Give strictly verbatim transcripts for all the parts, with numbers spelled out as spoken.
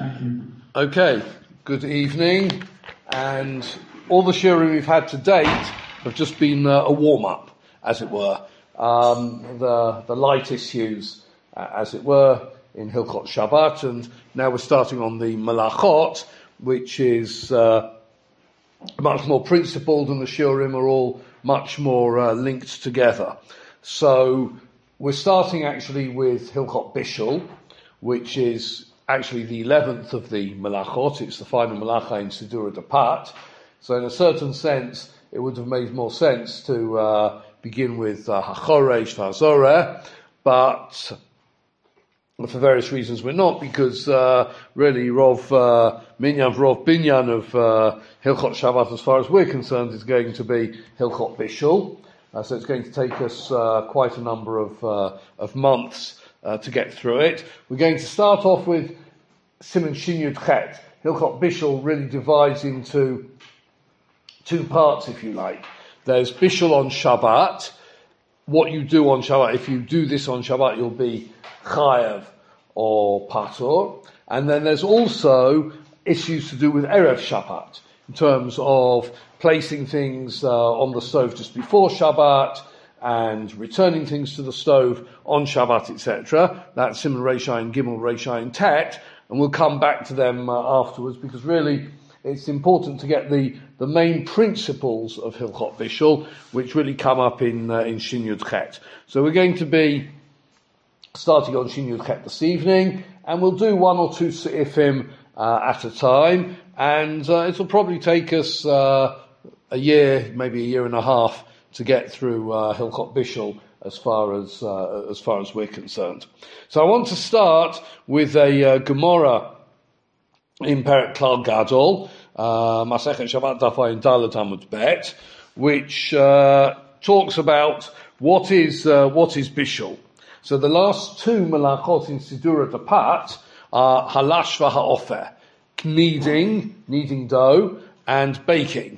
Thank you. Okay, good evening, and all the shiurim we've had to date have just been uh, a warm-up, as it were. Um, the, the light issues, uh, as it were, in Hilchot Shabbat, and now we're starting on the Malachot, which is uh, much more principled, and the shiurim are all much more uh, linked together. So we're starting actually with Hilchot Bishul, which is actually the eleventh of the Malachot. It's the final Malacha in Sidura Dapat. So in a certain sense, it would have made more sense to uh, begin with HaChoresh uh, V'Hazoreh, but for various reasons we're not, because uh, really Rov uh, Minyan, Rov Binyan of uh, Hilchot Shabbat, as far as we're concerned, is going to be Hilchot Bishul. Uh, so it's going to take us uh, quite a number of uh, of months uh, to get through it. We're going to start off with Siman Shin Yud Chet. Hilchot Bishul really divides into two parts, if you like. There's Bishul on Shabbat, what you do on Shabbat. If you do this on Shabbat, you'll be Chayav or Patur. And then there's also issues to do with Erev Shabbat, in terms of placing things uh, on the stove just before Shabbat, and returning things to the stove on Shabbat, et cetera. That's Siman Reishayin Gimel, Reishayin Tet, and we'll come back to them uh, afterwards, because really it's important to get the, the main principles of Hilchot Bishul, which really come up in uh, in Shin Yud Chet. So we're going to be starting on Shin Yud Chet this evening, and we'll do one or two se'ifim uh, at a time, and uh, it'll probably take us uh, a year, maybe a year and a half, to get through uh, Hilchot Bishul as far as uh, as far as we're concerned. So I want to start with a uh, Gemara in Perek Klal Gadol, uh, Masechet Shabbat Daf Ayin Dalet Amud Bet, which uh, talks about what is uh, what is Bishul. So the last two Malachot in Sidura Dapat are Halash v'Ha'ofer, kneading, kneading dough, and baking.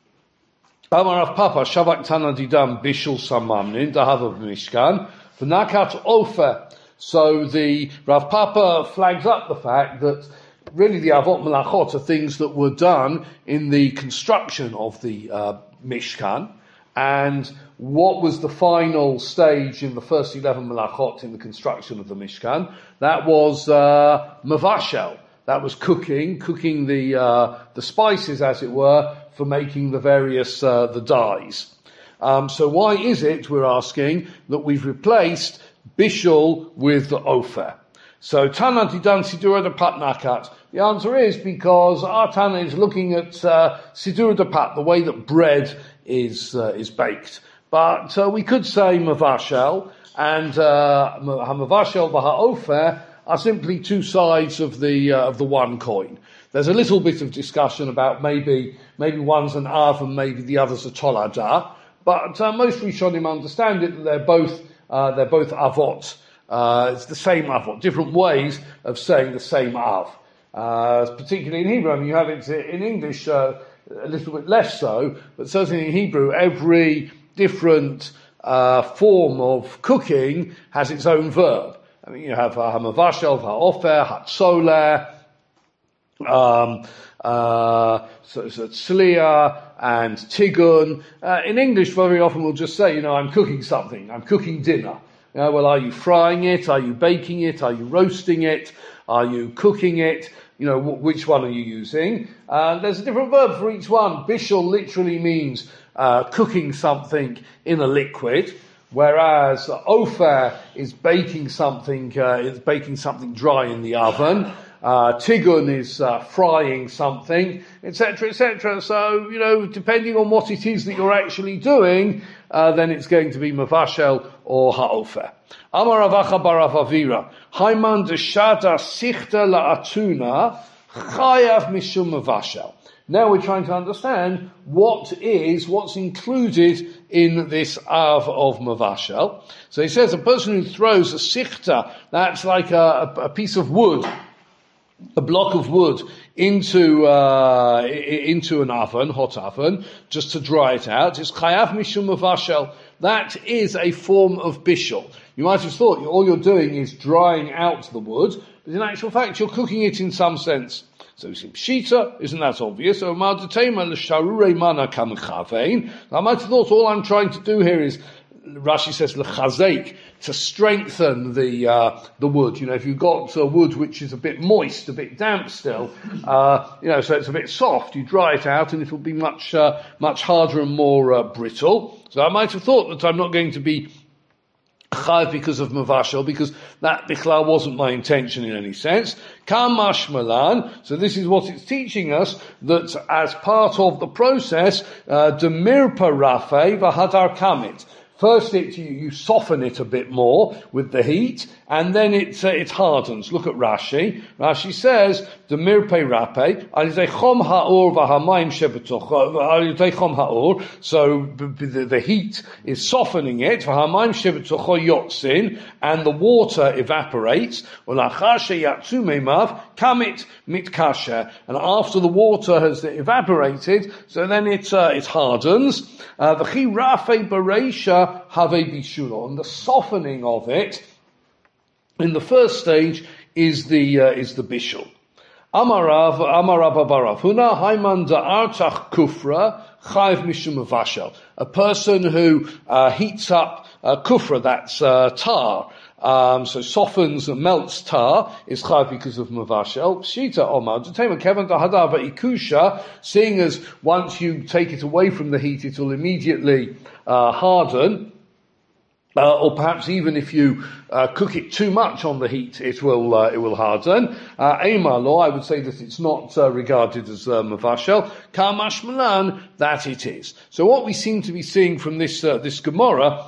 Amar Rav Papa, Shavak Tana Didam Bishul Samamnin, Dahava Mishkan, V'nakat Ofer. So the Rav Papa flags up the fact that really the Avot Malachot are things that were done in the construction of the uh, Mishkan, and what was the final stage in the first eleven Malachot in the construction of the Mishkan? That was uh, Mavashel. That was cooking, cooking the uh, the spices, as it were, for making the various uh, the dyes. Um, so why is it, we're asking, that we've replaced Bishul with the Ofer? So Tana Didan Sidura Dapat Nakat. The answer is because our Tana is looking at uh, Sidura Dapat, the way that bread is uh, is baked. But uh, we could say Mavashel, and uh, Mavashel v'Ha'ofer are simply two sides of the uh, of the one coin. There's a little bit of discussion about maybe maybe one's an Av and maybe the other's a Tolada, but uh, most Rishonim understand it that they're both uh, they're both Avot. Uh, it's the same Avot, different ways of saying the same Av. Uh, particularly in Hebrew, I mean, you have it in English uh, a little bit less so, but certainly in Hebrew, every different uh, form of cooking has its own verb. I mean, you have Hamavashel, Ha'ofer, Hatzoler, um, uh, so, so Tzliya, and Tigun. Uh, in English, very often we'll just say, you know, I'm cooking something, I'm cooking dinner. You know, well, are you frying it? Are you baking it? Are you roasting it? Are you cooking it? You know, w- which one are you using? Uh, there's a different verb for each one. Bishul literally means uh, cooking something in a liquid, whereas Ofer is baking something, uh, is baking something dry in the oven. Uh, Tigun is uh, frying something, et cetera, et cetera. So, you know, depending on what it is that you're actually doing, uh, then it's going to be Mavashel or Ha'ofer. Amar Ravacha bar Rav Avira, Haiman deshada sichta la'atuna chayav mishum Mavashel. Now we're trying to understand what is, what's included in this Av of Mavashel. So he says a person who throws a sichta, that's like a, a, a piece of wood, a block of wood into uh, into an oven, hot oven, just to dry it out. It's chayav mishum mavashel. That is a form of bishul. You might have thought all you're doing is drying out the wood, but in actual fact you're cooking it in some sense. So we see pshita, isn't that obvious? So I might have thought all I'm trying to do here is, Rashi says l'chazek, to strengthen the uh, the wood. You know, if you've got uh, wood which is a bit moist, a bit damp still, uh, you know, so it's a bit soft, you dry it out and it will be much uh, much harder and more uh, brittle. So I might have thought that I'm not going to be chayav because of mavashel, because that bichlal wasn't my intention in any sense. Kamash malan. So this is what it's teaching us, that as part of the process, demirpa rafe v'hadar kamit. First, it, you, you soften it a bit more with the heat, and then it uh, it hardens. Look at Rashi. Rashi says, "Demir pei rape alizei chom haor v'hamayim shebetoch alizei chom haor." So the, the heat is softening it. V'hamayim shebetoch yotzin, and the water evaporates. Ulachar sheyatzu meimav kamit mitkasher, and after the water has evaporated, so then it uh, it hardens. V'chi rafe bereisha have bishulo, and the softening of it in the first stage is the uh, is the bishul. Amarav Amarav Barav Huna Haiman Da'artach Kufra Chayv Mishum Vashel. A person who uh, heats up uh, kufra, that's uh, tar, um, so softens and melts tar, is chayv because of mavashel. Shita Omar Detema Kevin Dahadava Ikusha, seeing as once you take it away from the heat, it will immediately uh, harden. Uh, or perhaps even if you uh, cook it too much on the heat, it will uh, it will harden. Eimar law, I would say that it's not uh, regarded as uh, mavashel. Kamash malan, that it is. So what we seem to be seeing from this uh, this Gemara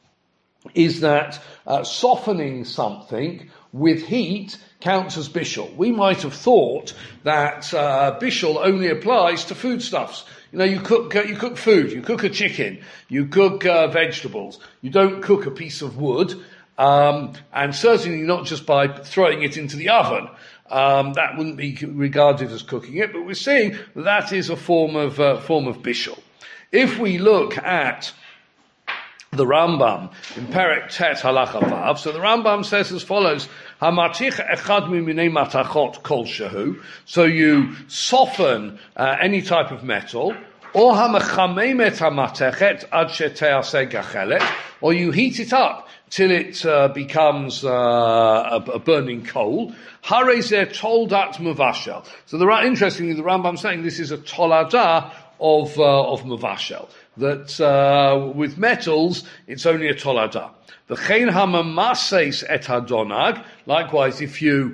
is that uh, softening something with heat counts as bishul. We might have thought that uh, bishul only applies to foodstuffs. You know, you cook uh, you cook food, you cook a chicken, you cook uh, vegetables. You don't cook a piece of wood, um, and certainly not just by throwing it into the oven. Um, that wouldn't be regarded as cooking it. But we're seeing that, that is a form of uh, form of bishul. If we look at the Rambam in Perek Tet Halacha Vav, so the Rambam says as follows: Hamatich echad miminei matachot kol shehu. So you soften uh, any type of metal, or hamachamemet hamatechet ad sheteaseh gachelet, or you heat it up till it uh, becomes uh, a, a burning coal. Harezeh toldat mavashel. So the interestingly, the Rambam saying this is a tolada of uh, of mavashel. That uh, with metals, it's only a tolada. The chen hamamases et hadonag. Likewise, if you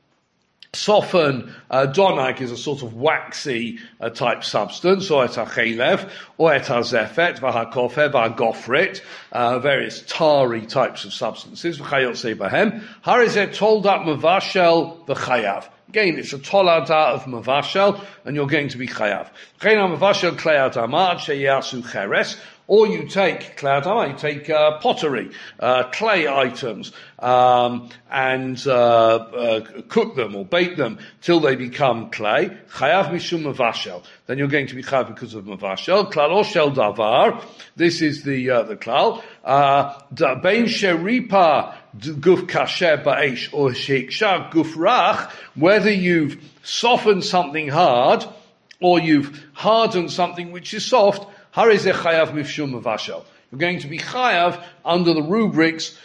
soften uh, donag is a sort of waxy uh, type substance, or et hachelev, or et hazefet, v'hakofe, v'hagofrit, uh, various tarry types of substances. V'chayot sebahem. Harizet toldat mavashel v'chayav. Again, it's a tolada of mavashel, and you're going to be chayav. Mavashel klei adama sheyasu cheres, or you take klei adama, you take uh, pottery, uh, clay items, um, and uh, uh, cook them or bake them till they become clay. Chayav mishum mavashel. Then you're going to be chayav because of mavashel. Klal shel davar. This is the uh, the klal. Bein sheripa guf kasher ba'esh or sheikshah guf rach, whether you've softened something hard or you've hardened something which is soft, harizeh chayav mifshum mavashel. You're going to be chayav under the rubrics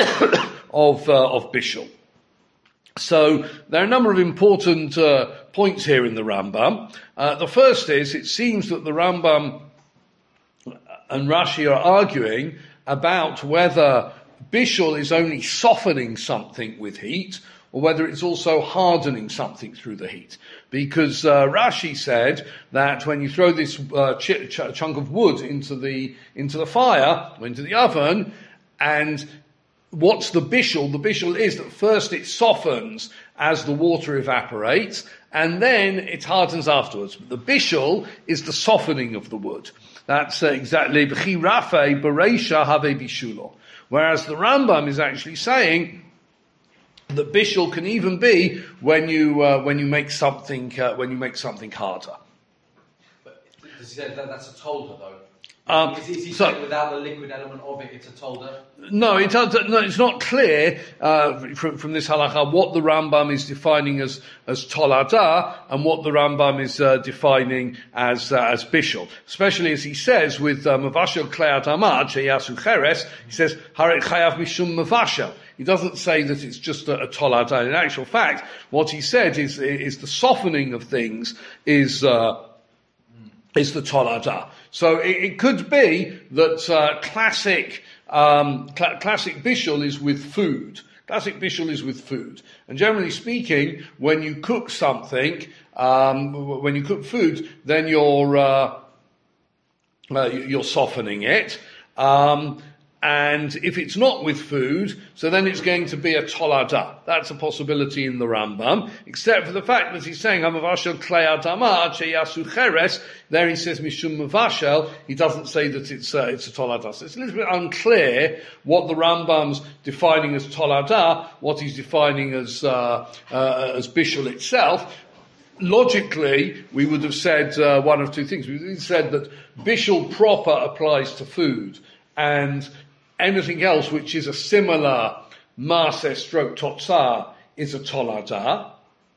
of uh, of bishul. So there are a number of important uh, points here in the Rambam. Uh, the first is, it seems that the Rambam and Rashi are arguing about whether bishul is only softening something with heat, or whether it's also hardening something through the heat. Because uh, Rashi said that when you throw this uh, ch- ch- chunk of wood into the into the fire, or into the oven, and what's the bishul? The bishul is that first it softens as the water evaporates, and then it hardens afterwards. But the bishul is the softening of the wood. That's uh, exactly b'chi rafe bereisha have bishulo. Whereas the Rambam is actually saying that bishul can even be when you uh, when you make something uh, when you make something harder. But does he say that that's a tolda though? Um, is, is he so, saying without the liquid element of it, it's a tolda? No, it does, no, it's not clear uh, from, from this halakha what the Rambam is defining as as tolada and what the Rambam is uh, defining as uh, as bishul. Especially as he says with mavashel klei adama sheyasu cheres, he says haret chayav mishum mavashel. He doesn't say that it's just a, a tolada. In actual fact, what he said is is the softening of things is uh, is the tolada. So it, it could be that uh, classic um, cl- classic bishul is with food. Classic bishul is with food, and generally speaking, when you cook something, um, when you cook food, then you're uh, uh, you're softening it. Um, And if it's not with food, so then it's going to be a tolada. That's a possibility in the Rambam, except for the fact that he's saying, Hamavashel klei adama sheyasu cheres. There he says, Mishum mavashel. He doesn't say that it's, uh, it's a tolada. So it's a little bit unclear what the Rambam's defining as tolada, what he's defining as, uh, uh, as bishul itself. Logically, we would have said, uh, one of two things. We would have said that bishul proper applies to food, and anything else which is a similar maaseh stroke totzah is a tolada.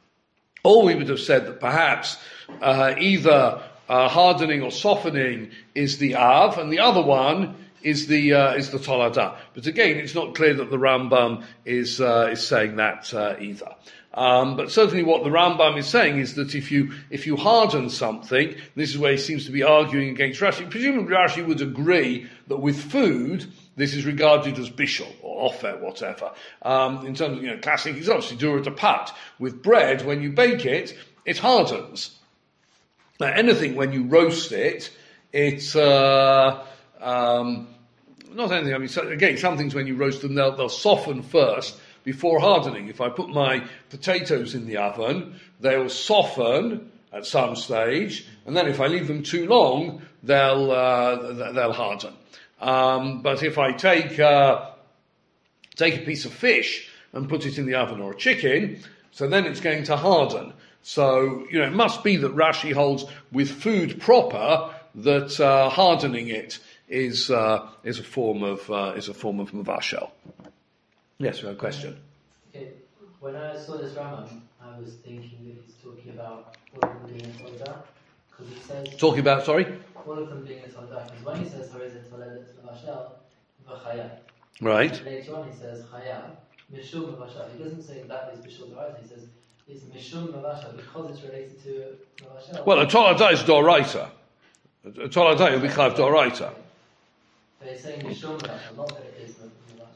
Or we would have said that perhaps uh, either uh, hardening or softening is the av, and the other one is the uh, is the tolada. But again, it's not clear that the Rambam is uh, is saying that uh, either. Um, but certainly what the Rambam is saying is that if you, if you harden something, this is where he seems to be arguing against Rashi. Presumably Rashi would agree that with food, this is regarded as bishul, or ofer, whatever. Um, in terms of, you know, classic examples, sidura to pat. With bread, when you bake it, it hardens. Now anything, when you roast it, it's, uh, um, not anything, I mean, so, again, some things when you roast them, they'll, they'll soften first, before hardening. If I put my potatoes in the oven, they will soften at some stage, and then if I leave them too long, they'll uh, they'll harden. Um, but if I take uh, take a piece of fish and put it in the oven, or a chicken, so then it's going to harden. So you know, it must be that Rashi holds with food proper that uh, hardening it is uh, is a form of uh, is a form of mavashel. Yes, we have a question. Okay. When I saw this Rambam, I was thinking that he's talking about all of them being a tolda, because he says... Talking about, sorry? All of them being a tolda, because when he says, Harizet Toledet Mavashel, V'chaya. Right. And later on he says, Chaya, Mishum Mavashel. He doesn't say that is Bishul Doraita, he says, it's Mishum Mavashel, because it's related to Mavashel. Well, a Toledah is Doraita. A Toledah will be Chayav Doraita. But he's saying Mishum Mavashel, not that it is Mavashel.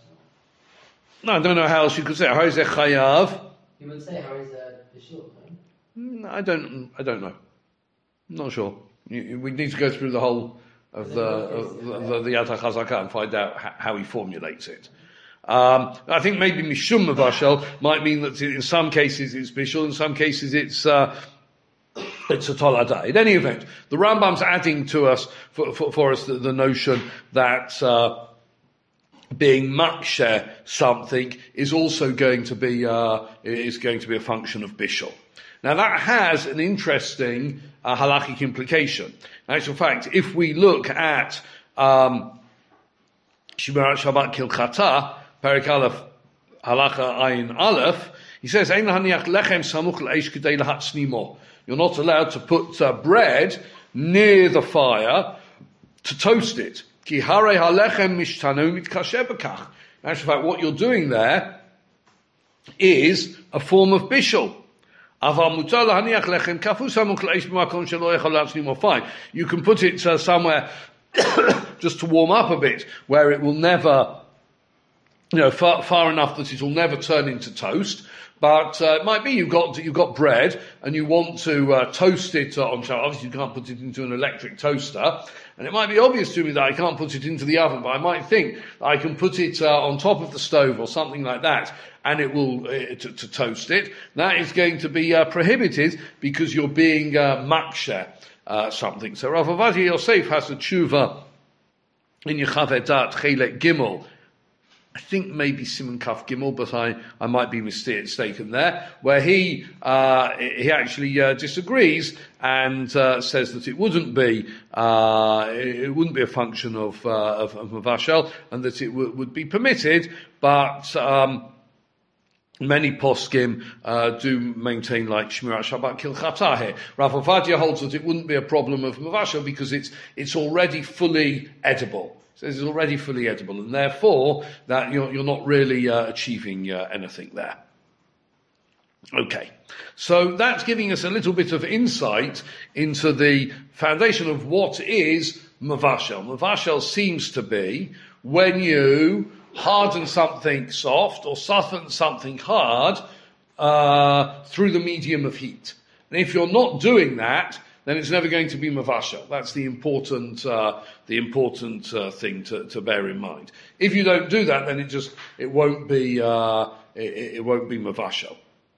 No, I don't know how else you could say it. How is it chayav? You would say how is it bishul, no? I don't. I don't know. I'm not sure. You, we need to go through the whole of the of the, the, the Yad HaChazakah and find out how, how he formulates it. Um, I think maybe mishum mavashel might mean that in some cases it's bishul, in some cases it's uh, it's a tolada. In any event, the Rambam's adding to us for, for, for us the, the notion that. Uh, being maksher something is also going to be uh, is going to be a function of bishul. Now that has an interesting uh, halachic implication. In actual fact, if we look at um, Shmirat Shabbat Kilchata, Perek Aleph Halacha Ayin Aleph, he says, "Ein lahaniach lechem samuch l'eish k'dei lahatznimo." You're not allowed to put uh, bread near the fire to toast it. Ki harei halechem mishtanu mitkasher b'kach. In actual fact, what you're doing there is a form of bishul. Aval mutar lahaniach lechem kafu samuch l'eish b'makom shelo yechol latznim. Fine, you can put it uh, somewhere just to warm up a bit, where it will never, you know, far, far enough that it will never turn into toast. But uh, it might be you've got you've got bread and you want to uh, toast it uh, on Shabbat. Obviously, you can't put it into an electric toaster, and it might be obvious to me that I can't put it into the oven, but I might think that I can put it uh, on top of the stove or something like that, and it will uh, to, to toast it. That is going to be uh, prohibited because you're being uh, maksher uh, something. So Rav Ovadia Yosef has a tshuva in Yechavedat Chelek Gimel I think maybe Simon Kaf Gimel, but I, I might be mistaken there, where he uh, he actually uh, disagrees and uh, says that it wouldn't be uh, it wouldn't be a function of uh, of, of Mavashel, and that it w- would be permitted, but um, many poskim uh, do maintain like Shmirat Shabbat Kilchata here. Rav Ovadia holds that it wouldn't be a problem of Mavashel because it's it's already fully edible. So it's already fully edible, and therefore that you're, you're not really uh, achieving uh, anything there. Okay, so that's giving us a little bit of insight into the foundation of what is Mavashel. Mavashel seems to be when you harden something soft or soften something hard uh, through the medium of heat. And if you're not doing that, then it's never going to be mavashel. That's the important, uh, the important uh, thing to, to bear in mind. If you don't do that, then it just it won't be uh, it, it won't be mavashel.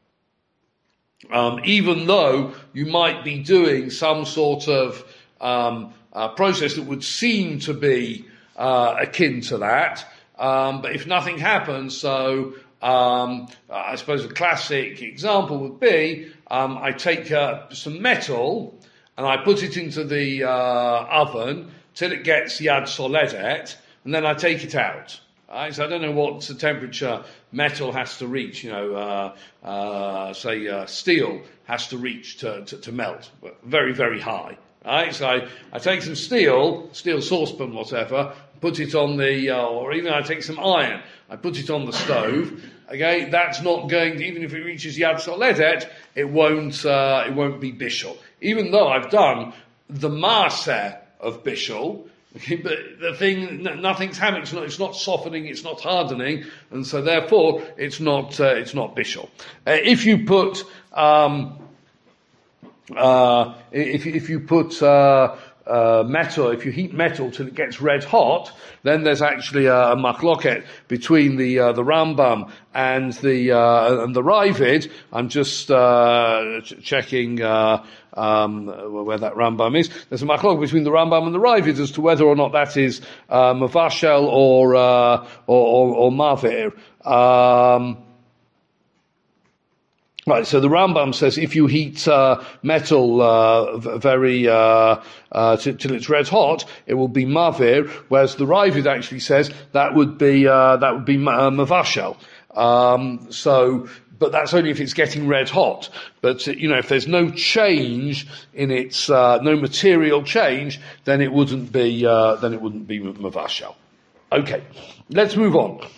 Um, even though you might be doing some sort of um, uh, process that would seem to be uh, akin to that, um, but if nothing happens, so um, I suppose a classic example would be um, I take uh, some metal. And I put it into the uh, oven till it gets yad soledet, and then I take it out. Right? So I don't know what the temperature metal has to reach. You know, uh, uh, say uh, steel has to reach to, to, to melt, very very high. Right? So I, I take some steel, steel saucepan, whatever, put it on the, uh, or even I take some iron, I put it on the stove. Okay, that's not going to, even if it reaches Yad Soledet, it won't, uh, it won't be Bishul. Even though I've done the Maaseh of Bishul, okay, but the thing, nothing's happening, it's not, it's not softening, it's not hardening, and so therefore, it's not, uh, it's not Bishul. Uh, if you put, um, uh, if, if you put, uh, Uh, metal, if you heat metal till it gets red hot, then there's actually a, a machloket between the uh, the Rambam and the uh, and the Ravid. I'm just uh, ch- checking uh, um, where that Rambam is. There's a machloket between the Rambam and the Ravid as to whether or not that is uh, mavashel or, uh, or or or mavir. Um, Right, so the Rambam says if you heat uh, metal uh, very uh, uh, t- till it's red hot, it will be mavir. Whereas the Ravid actually says that would be uh, that would be uh, mavashel. Um, so, but that's only if it's getting red hot. But you know, if there's no change in its uh, no material change, then it wouldn't be uh, then it wouldn't be mavashel. Okay, let's move on.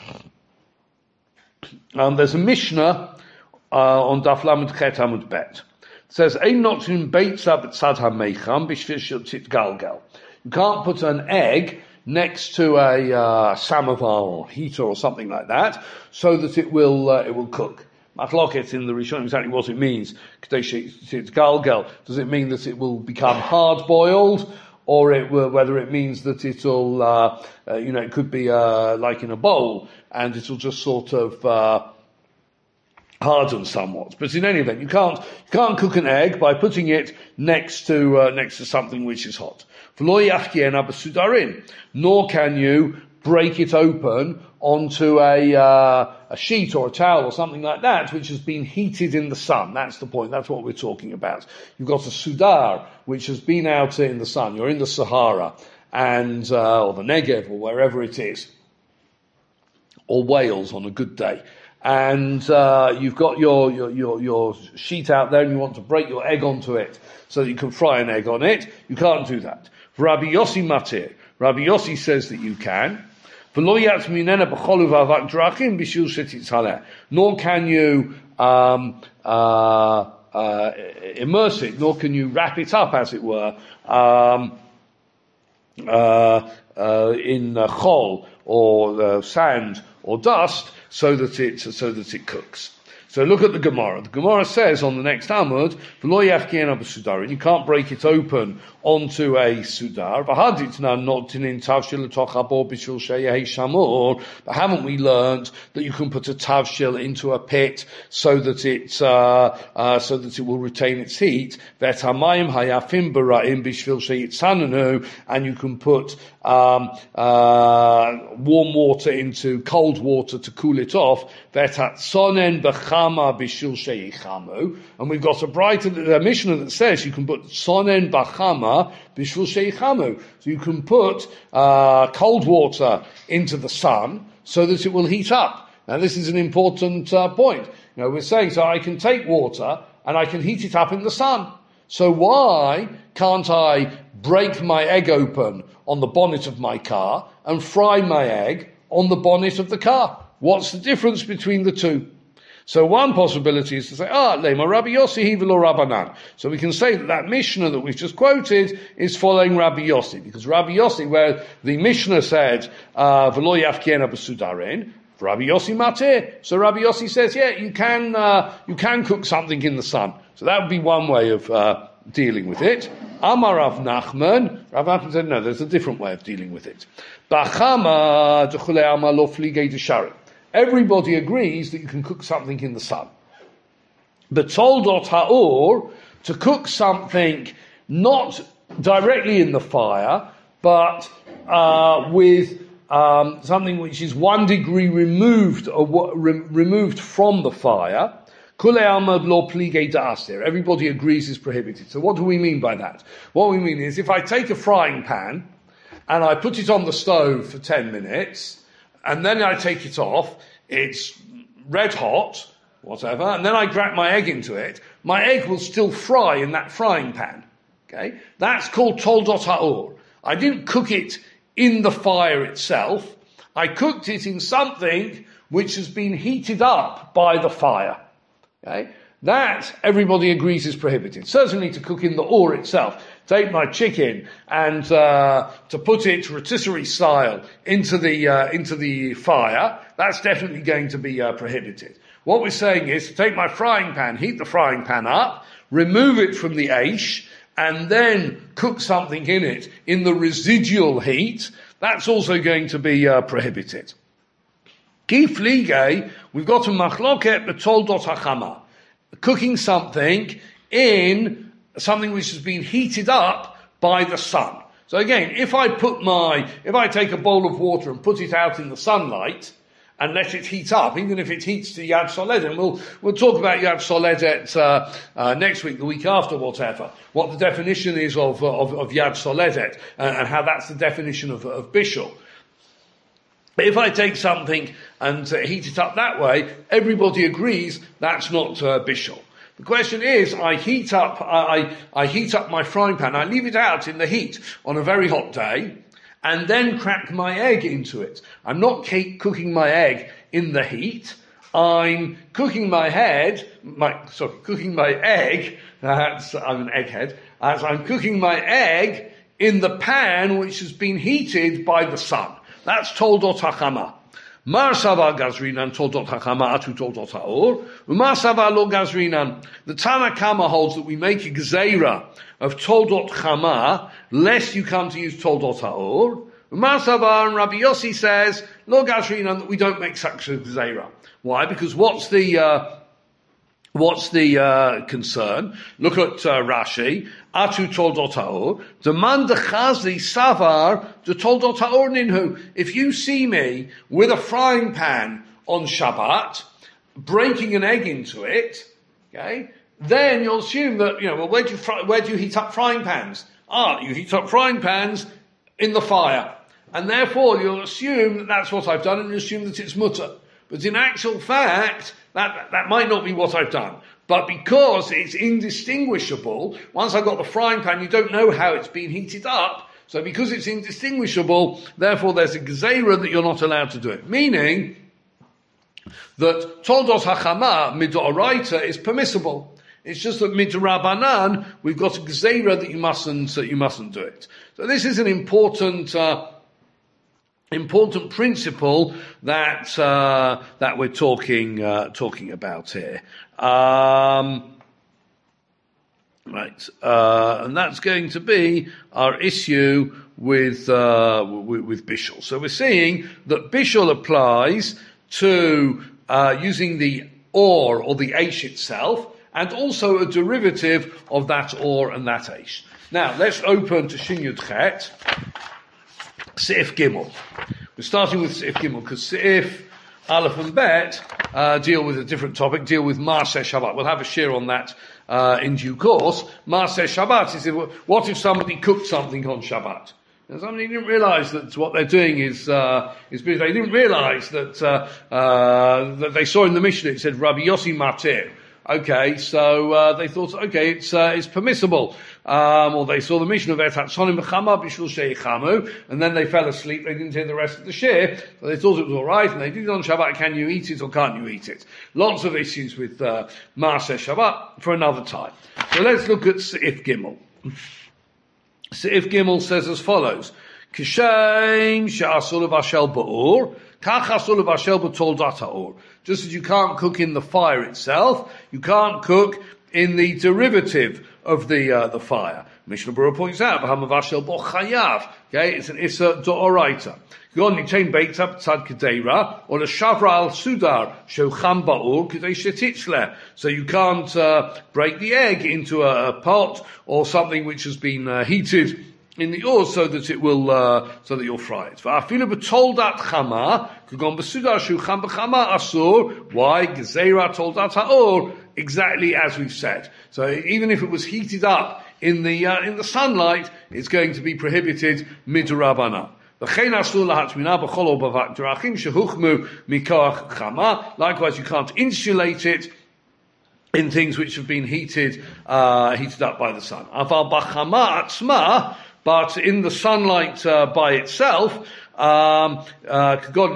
Um, there's a Mishnah. Uh, on Daf Lamed Chet Amud Bet. It says, Ein notrin beitza b'tzad ha'meicham b'shvil she'tzit galgal. You can't put an egg next to a uh, samovar or heater or something like that, so that it will uh, it will cook. Machloket in the Rishon exactly what it means. K'dei she'tzit galgal. Does it mean that it will become hard boiled, or it will, whether it means that it'll uh, uh, you know it could be uh, like in a bowl and it'll just sort of uh, harden somewhat, but in any event, you can't you can't cook an egg by putting it next to uh, next to something which is hot. Nor can you break it open onto a uh, a sheet or a towel or something like that, which has been heated in the sun. That's the point. That's what we're talking about. You've got a sudar which has been out in the sun. You're in the Sahara and uh, or the Negev or wherever it is, or Wales on a good day. And uh, you've got your, your your your sheet out there, and you want to break your egg onto it so that you can fry an egg on it. You can't do that. Rabbi Yossi matir. Rabbi Yossi says that you can. Nor can you um, uh, uh, immerse it, nor can you wrap it up, as it were, um, uh, uh, in uh, chol or uh, sand or dust, so that it so that it cooks. So look at the Gemara. The Gemara says on the next Amud, "V'lo yafkiena b'sudarin." You can't break it open onto a sudar. V'haditna notinin tavshil l'toch habor b'shul sheyehi shamor. But haven't we learned that you can put a tavshil into a pit so that it uh, uh, so that it will retain its heat? V'et hamayim hayafim bara'im b'shvil sheyitzananu, and you can put um, uh, warm water into cold water to cool it off. Sonen b'chama b'shil sheyichamu. And we've got a brighter a Mishnah that says you can put sonen b'chama b'shil sheyichamu. So you can put uh, cold water into the sun so that it will heat up. Now this is an important uh, point. You know, we're saying, so I can take water and I can heat it up in the sun. So why can't I break my egg open on the bonnet of my car and fry my egg on the bonnet of the car? What's the difference between the two? So one possibility is to say, ah, lema Rabbi Yossi hivelo Rabbanan. So we can say that that Mishnah that we've just quoted is following Rabbi Yossi, because Rabbi Yossi, where the Mishnah said, uh, v'lo yafkiena b'sudarin, Rabbi Yossi matir. So Rabbi Yossi says, yeah, you can, uh, you can cook something in the sun. So that would be one way of, uh, dealing with it. Amar Rav Nachman. Rav Nachman said, no, there's a different way of dealing with it. Bachama d'chule ama lo fligei d'shari. Everybody agrees that you can cook something in the sun. But toldot ha'or, to cook something not directly in the fire, but, uh, with, Um, something which is one degree removed or re- removed from the fire. Everybody agrees is prohibited. So what do we mean by that? What we mean is if I take a frying pan and I put it on the stove for ten minutes and then I take it off, it's red hot, whatever, and then I crack my egg into it, my egg will still fry in that frying pan. Okay? That's called toldot ha'or. I didn't cook it in the fire itself. I cooked it in something which has been heated up by the fire. Okay? That, everybody agrees, is prohibited. Certainly to cook in the or itself. Take my chicken and uh, to put it rotisserie style into the uh, into the fire, that's definitely going to be uh, prohibited. What we're saying is to take my frying pan, heat the frying pan up, remove it from the aish, and then cook something in it in the residual heat, that's also going to be uh, prohibited. Kif lige, we've got a machloket b'toldot hachama. Cooking something in something which has been heated up by the sun. So again, if I put my, if I take a bowl of water and put it out in the sunlight, and let it heat up, even if it heats to Yad Soledet. And we'll, we'll talk about Yad Soledet, uh, uh, next week, the week after, whatever. What the definition is of, of, of Yad Soledet, uh, and how that's the definition of, of Bishul. But if I take something and uh, heat it up that way, everybody agrees that's not, uh, Bishul. The question is, I heat up, I, I heat up my frying pan, I leave it out in the heat on a very hot day, and then crack my egg into it. I'm not ca- cooking my egg in the heat. I'm cooking my head, my, sorry, cooking my egg, that's, I'm an egghead, as I'm cooking my egg in the pan which has been heated by the sun. That's toldot hachama. Mar sava gazrinan toldot hachama atu toldot ha'or. Umar sava lo gazrinan. The Tana Kama holds that we make a gzeira of toldot chama, lest you come to use toldot ha'or. Umar sava, and Rabbi Yossi says, lo gazrinan, that we don't make such a gzeira. Why? Because what's the, uh, what's the, uh, concern? Look at, uh, Rashi. Atu toldot ha'or. Demand chazli savar to toldot ha'or ninhu. If you see me with a frying pan on Shabbat, breaking an egg into it, okay, then you'll assume that, you know, well, where do you, fry, where do you heat up frying pans? Ah, you heat up frying pans in the fire. And therefore you'll assume that that's what I've done, and you assume that it's mutter. But in actual fact, that, that might not be what I've done. But because it's indistinguishable, once I've got the frying pan, you don't know how it's been heated up. So because it's indistinguishable, therefore there's a gzeira that you're not allowed to do it. Meaning that toldos hachama midoraita is permissible. It's just that midrabanan, we've got a gzeira that you mustn't, that you mustn't do it. So this is an important, uh, important principle that, uh, that we're talking, uh, talking about here. Um, right, uh, and that's going to be our issue with, uh, with, with Bishul. So we're seeing that Bishul applies to, uh, using the or or the aish itself, and also a derivative of that or and that aish. Now, let's open to Shin Yud Chet. Seif Gimel. We're starting with Seif Gimel because Seif Aleph and Bet uh, deal with a different topic, deal with Maaseh Shabbat. We'll have a share on that uh, in due course. Maaseh Shabbat is, if, what if somebody cooked something on Shabbat? And somebody didn't realise that what they're doing is, uh, is because they didn't realise that, uh, uh, that they saw in the Mishnah it said Rabbi Yossi Matir. Okay, so, uh, they thought, okay, it's, uh, it's permissible. Um, or they saw the Mishnah of Etatzonim B'chama B'shul Sheichamu, and then they fell asleep, they didn't hear the rest of the shir, so they thought it was alright, and they did it on Shabbat, can you eat it or can't you eat it? Lots of issues with, uh, Maaseh Shabbat for another time. So let's look at Seif Gimel. Seif Gimel says as follows, Kishem she'asur v'ashel ba'ur, kach asur v'ashel b'toldat ha'ur. Just as you can't cook in the fire itself, you can't cook in the derivative of the uh, the fire. Mishnah Berurah points out, v'hamavashel bo chayav. Okay, it's an issa d'oraita. You can chain baked up tzad kedeira or a shavra al sudar shochan ba'ur kedei shetitzle. So you can't uh, break the egg into a, a pot or something which has been uh, heated in the oil so that it will, uh, so that you'll fry it. V'afilu b'toldat chama kugon b'sudar shochan b'chama asur. Why? Gezeira toldat ha'or. Exactly as we've said. So even if it was heated up in the uh, in the sunlight, it's going to be prohibited midrabanan. Likewise, you can't insulate it in things which have been heated uh, heated up by the sun. But in the sunlight uh, by itself, um, uh,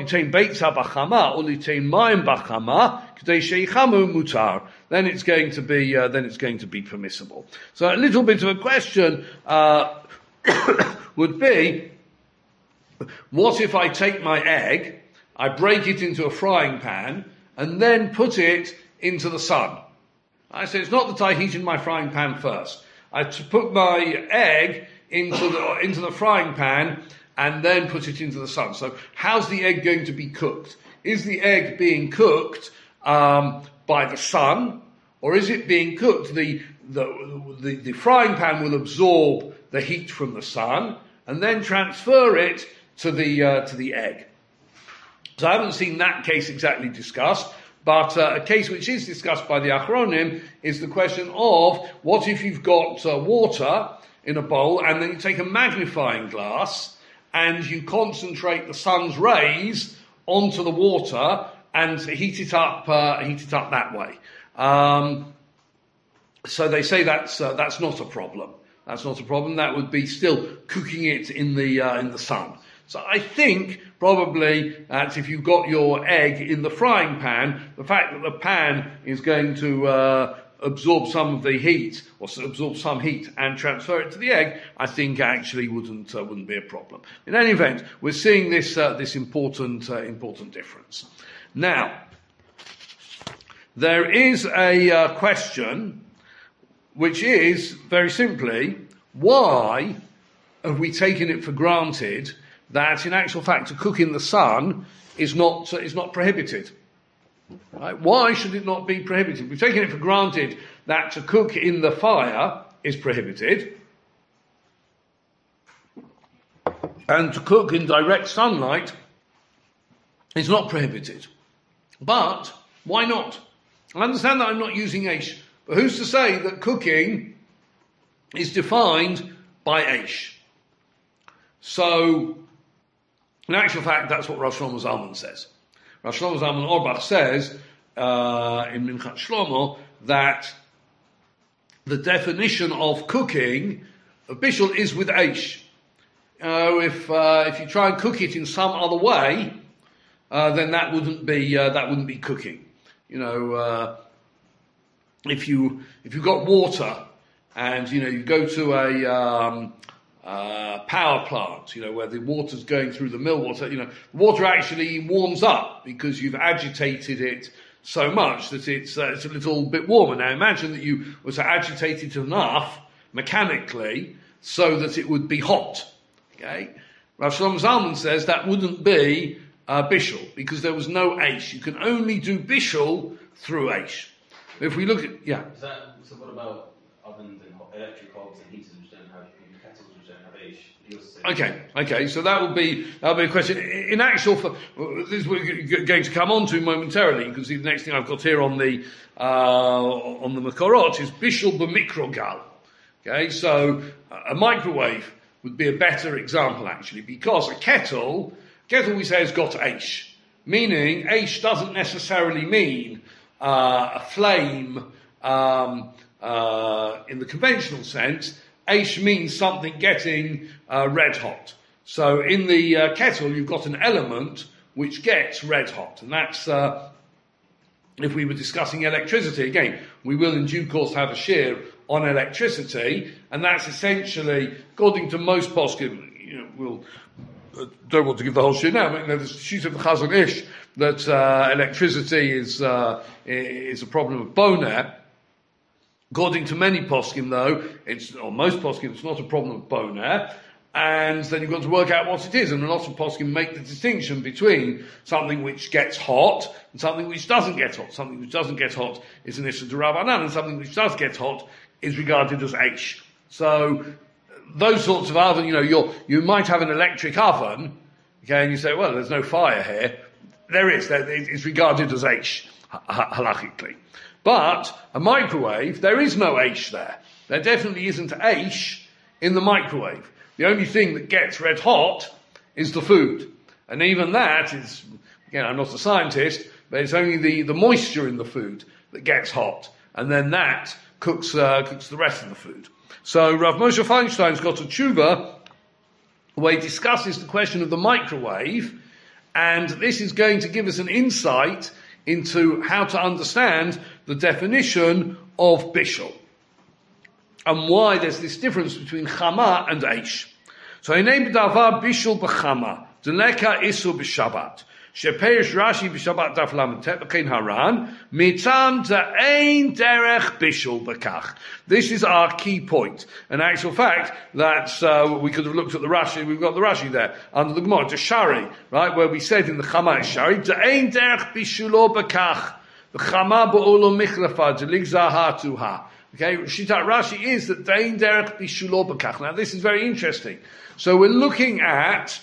then it's going to be uh, then it's going to be permissible. So a little bit of a question uh, would be, what if I take my egg, I break it into a frying pan, and then put it into the sun? I say it's not that I heated my frying pan first. I t- put my egg into the into the frying pan and then put it into the sun. So how's the egg going to be cooked? Is the egg being cooked um, by the sun, or is it being cooked? The, the the the frying pan will absorb the heat from the sun and then transfer it to the uh, to the egg. So I haven't seen that case exactly discussed, but uh, a case which is discussed by the Achronim is the question of, what if you've got uh, water in a bowl and then you take a magnifying glass and you concentrate the sun's rays onto the water and heat it up, uh, heat it up that way. Um, so they say that's uh, that's not a problem. That's not a problem. That would be still cooking it in the uh, in the sun. So I think probably that if you've got your egg in the frying pan, the fact that the pan is going to uh, absorb some of the heat, or absorb some heat and transfer it to the egg, I think actually wouldn't uh, wouldn't be a problem. In any event, we're seeing this uh, this important uh, important difference. Now, there is a uh, question, which is very simply, why have we taken it for granted that in actual fact to cook in the sun is not uh, is not prohibited? Right? Why should it not be prohibited? We've taken it for granted that to cook in the fire is prohibited, and to cook in direct sunlight is not prohibited. But why not? I understand that I'm not using Aish, but who's to say that cooking is defined by Aish? So, in actual fact, that's what Rosh Shlomo Zalman says. Rosh Shlomo Zalman Auerbach says uh, in Minchat Shlomo that the definition of cooking, of bishul, is with Aish. Uh, if uh, if you try and cook it in some other way, uh, then that wouldn't be uh, that wouldn't be cooking. You know, uh, if you if you've got water and you know you go to a um, uh, power plant, you know, where the water's going through the mill water, you know, water actually warms up because you've agitated it so much that it's uh, it's a little bit warmer. Now imagine that you were to agitate it enough mechanically so that it would be hot. Okay, Rav Shlomo Zalman says that wouldn't be uh, bishul because there was no aish. You can only do bishul through aish. If we look at yeah. Is that, so what about ovens and hot electric hobs and heaters which don't have kettles which don't have Aish. Okay, okay, so that will be that will be a question. In actual, for, this is what we're going to come on to momentarily. You can see the next thing I've got here on the uh, on the Makorot is Bishul b'mikrogal. Okay, so a microwave would be a better example actually, because a kettle, kettle we say has got Aish, meaning Aish doesn't necessarily mean uh, a flame um, uh, in the conventional sense. Aish means something getting uh, red hot. So in the uh, kettle, you've got an element which gets red hot. And that's, uh, if we were discussing electricity, again, we will in due course have a share on electricity. And that's essentially, according to most poskim, you know, we'll, uh, don't want to give the whole share now, but you know, there's sheet of the Chazon Ish that uh, electricity is, uh, is a problem of boner. According to many poskim, though, it's, or most poskim, it's not a problem of boner, and then you've got to work out what it is, and a lot of poskim make the distinction between something which gets hot and something which doesn't get hot. Something which doesn't get hot is an issur d'Rabbanan, and something which does get hot is regarded as Aish. So, those sorts of oven, you know, you're, you might have an electric oven, okay, and you say, well, there's no fire here. There is, it's regarded as Aish, halachically. But a microwave, there is no Aish there. There definitely isn't Aish in the microwave. The only thing that gets red hot is the food. And even that is, again, I'm not a scientist, but it's only the, the moisture in the food that gets hot. And then that cooks, uh, cooks the rest of the food. So Rav Moshe Feinstein's got a tshuva where he discusses the question of the microwave, and this is going to give us an insight into how to understand the definition of bishul and why there's this difference between chama and aish. So, hinei b'davar bishul b'chama, deleka isu b'shabbat. Shepeish Rashi b'shabbat daf lamed b'kein haran, mitzam da'ein derech bishul b'kach. This is our key point. In actual fact, that's, uh, we could have looked at the Rashi, we've got the Rashi there, under the Gemara, to Shari, right, where we said in the Chama Shari, da'ein derech bishulo b'kach, the Chama b'olo michlafa, de'lig zaha tuha. Okay, Shitat Rashi is that da'ein derech bishulo b'kach. Now this is very interesting. So we're looking at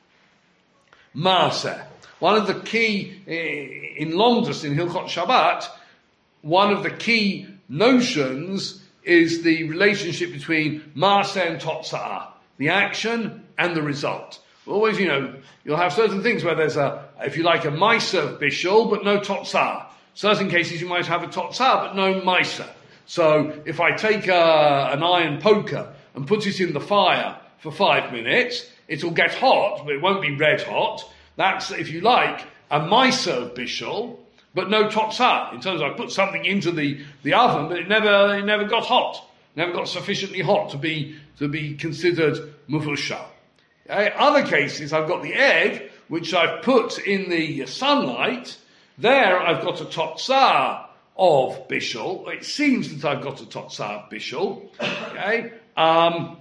Maaseh. One of the key, in Longdus, in Hilchot Shabbat, one of the key notions is the relationship between Maaseh and Totza'ah, the action and the result. Always, you know, you'll have certain things where there's a, if you like, a Ma'aser of Bishul, but no Totza'ah. Certain cases you might have a Totza'ah, but no Ma'aser. So, if I take a, an iron poker and put it in the fire for five minutes, it'll get hot, but it won't be red hot. That's, if you like, a Ma'aser of Bishul, but no Totzah. In terms of I put something into the, the oven, but it never it never got hot. Never got sufficiently hot to be to be considered Mufusha. Okay? Other cases, I've got the egg, which I've put in the sunlight. There I've got a Totzah of Bishul. It seems that I've got a Totzah of Bishul. Okay? Um,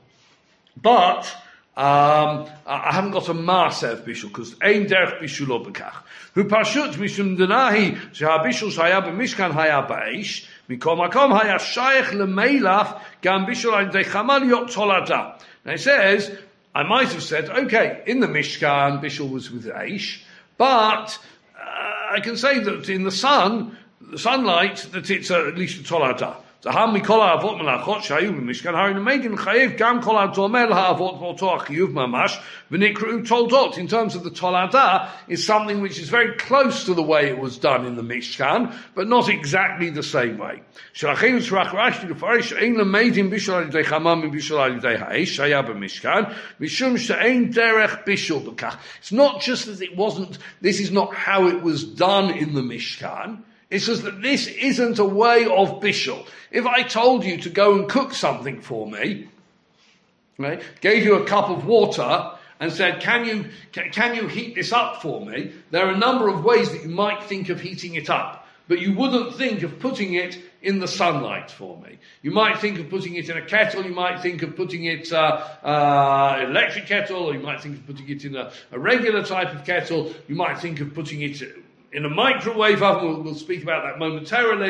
but Um, I haven't got a Maaseh of Bishul, because ein derech bishul lo bekach. Hu pashut mishum denahi sheha bishul shaya b'mishkan haya ba'eish, mikol makom haya shayach lemeilaf gam bishul al yedei chama liot tolada. Now it says, I might have said, okay, in the Mishkan, bishul was with Aish, but uh, I can say that in the sun, the sunlight, that it's uh, at least a tolada. Zaham mikol ha'avot melachot shayu b'mishkan harin meidin chayev gam kol ha'domel ha'avot v'oto ha'chiyuv mamash v'nikru toldot. In terms of the tolada, is something which is very close to the way it was done in the Mishkan, but not exactly the same way. Shalachim tzrach Rashi l'farish ein lemeidin bishul al yedei chamam bishul al yedei ha'esh shaya b'mishkan mishum she'ein derech bishul b'kach. It's not just that it wasn't, this is not how it was done in the Mishkan. It says that this isn't a way of bishul. If I told you to go and cook something for me, right, gave you a cup of water and said, can you, can, can you heat this up for me? There are a number of ways that you might think of heating it up, but you wouldn't think of putting it in the sunlight for me. You might think of putting it in a kettle, you might think of putting it, uh, uh, an electric kettle, or you might think of putting it in a, a regular type of kettle, you might think of putting it in a microwave oven. We'll, we'll speak about that momentarily.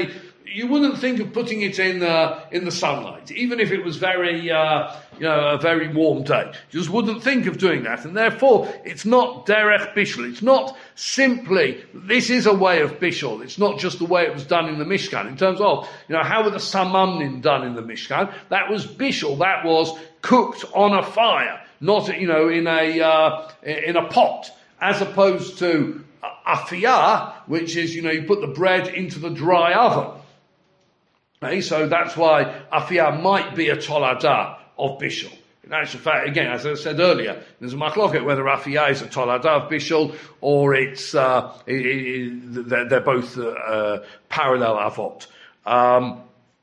you wouldn't think of putting it in uh, in the sunlight, even if it was very, uh, you know, a very warm day. You just wouldn't think of doing that, and therefore it's not derech bishul. It's not simply, this is a way of bishul. It's not just the way it was done in the Mishkan. In terms of, you know, how were the samamnim done in the Mishkan? That was bishul. That was cooked on a fire, not, you know, in a uh, in a pot, as opposed to afiyah, which is, you know, you put the bread into the dry oven. Okay, so that's why afiyah might be a toladah of bishul. In actual fact, again, as I said earlier, there's a machloket whether afiyah is a toladah of bishul or it's uh, it, it, they're, they're both uh, uh, parallel avot. Um,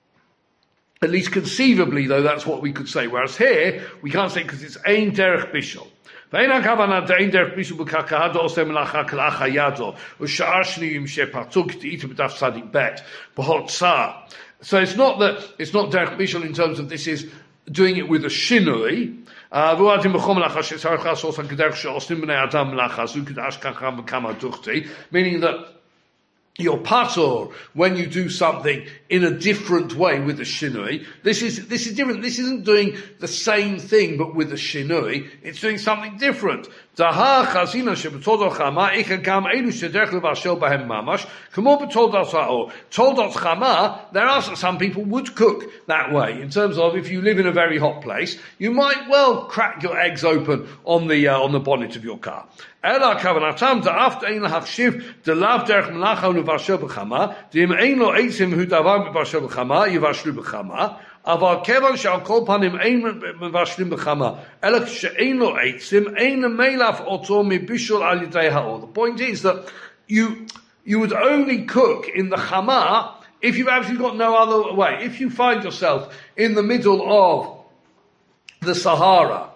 at least conceivably, though, that's what we could say. Whereas here, we can't say because it's ein derech bishul. ואין הכוונה דאין דרך בישול בקרקעדו עושה מלאכה כלאחר ידו ושאר שניים שפרצו כתאית בדף צדיק ב' בהוצאה. So it's not that, it's not derech bishul in terms of this is doing it with a shinui. והוא עדים בכל מלאכה שצריך לעשות כדרך שעושים בני אדם מלאכה זו כדאש ככה וכמה דוכתי, meaning that you're patur when you do something in a different way with a shinui. This is this is different. This isn't doing the same thing but with a shinui. It's doing something different. Daha chazina shebetoldot chama ikha gam elu shederech levashel bahem mamash kamo betoldot ha'or. Toldot chama, there are some people would cook that way. In terms of if you live in a very hot place, you might well crack your eggs open on the uh, on the bonnet of your car. Ela kavanatam da'aft ein lahachshiv delav derech melacha ulevashel b'chama d'im ein lo eitzim hu davar b'vashel b'chama yivashlu b'chama אבל כיוון שעל כל פנים אין מבשלים בחמה, אלא כשאין לו עצים, אין מלח אותו מבישול על ידי האור. The point is that you, you would only cook in the chama if you've actually got no other way. If you find yourself in the middle of the Sahara,